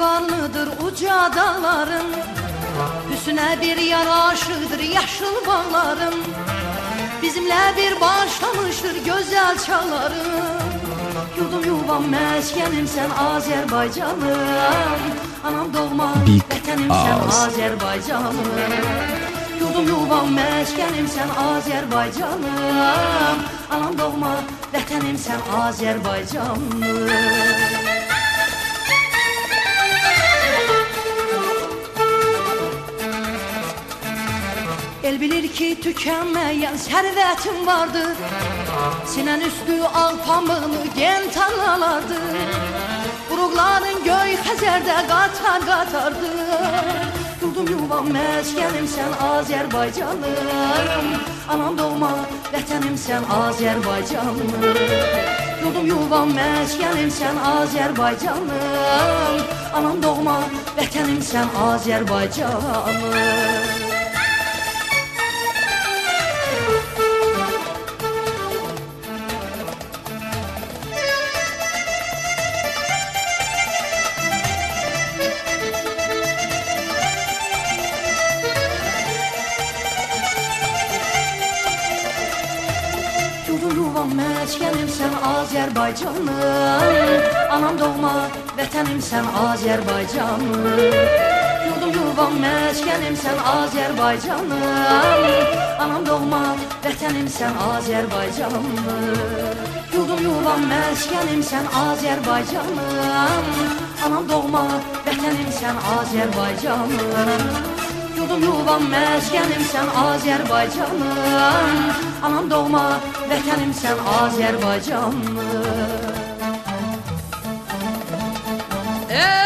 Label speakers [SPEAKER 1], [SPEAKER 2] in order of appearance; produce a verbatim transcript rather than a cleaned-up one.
[SPEAKER 1] Divarlıdır uca dağların, üstüne bir yaraşıdır yaşıl bağların. Bizimle bir başlamıştır güzel çağlarım. Yurdum yuvam meskenim sen Azerbaycanım. Anam doğma vətənim sen Azerbaycanım. Yurdum yuvam meskenim sen Azerbaycanım. Anam doğma vətənim sen Azerbaycanım. El bilir ki tükenmeyen servetim vardır. Sinen üstü al pamığını gen tarlalardır. Burukların göy Xəzərdə qatar qatardır. Yurdum yuvam meskenim sen Azerbaycanım. Anam doğma vətənim sen Azerbaycanım. Yurdum yuvam meskenim sen Azerbaycanım. Anam doğma vətənim sen Azerbaycanım. Yuvam meskenim sen Azerbaycanım. Anam doğma vətənim sen Azerbaycanım. Yurdum yuvam meskenim sen Azerbaycanım. Anam doğma vətənim sen Azerbaycanım. Yurdum yuvam meskenim sen Azerbaycanım. Anam doğma vətənim sen Azerbaycanım. Yurdum yuvam meskenim sen Azerbaycanım. Anam doğma vətənim sen Azerbaycanım.